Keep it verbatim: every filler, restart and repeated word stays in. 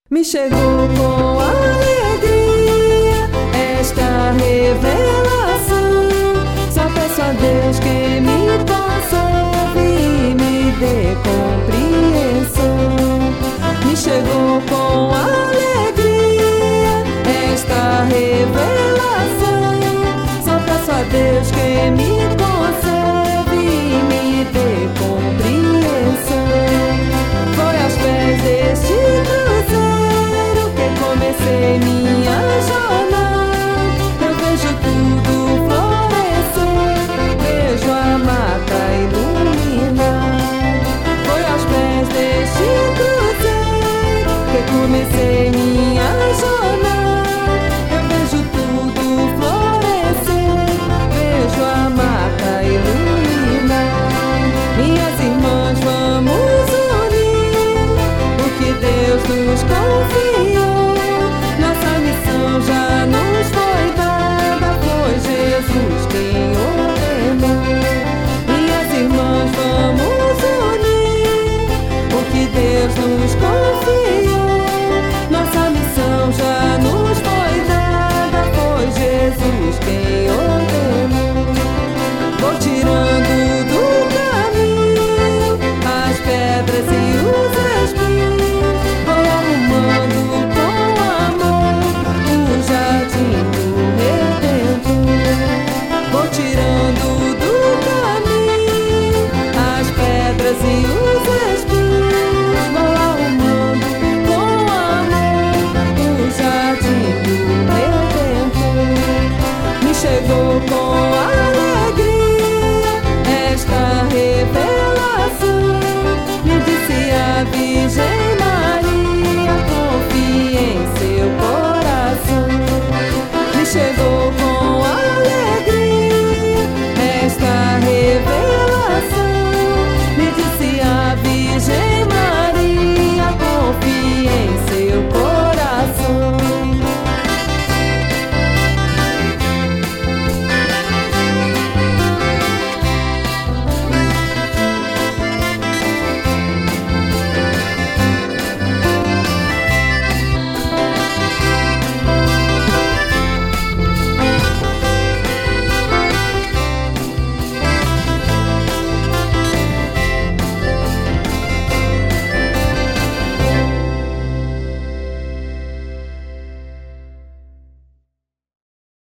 Me chegou com alegria esta revelação. Só peço a Deus que me possa ouvir e me dê compreensão. Me chegou com alegria esta revelação. Só peço a Deus que me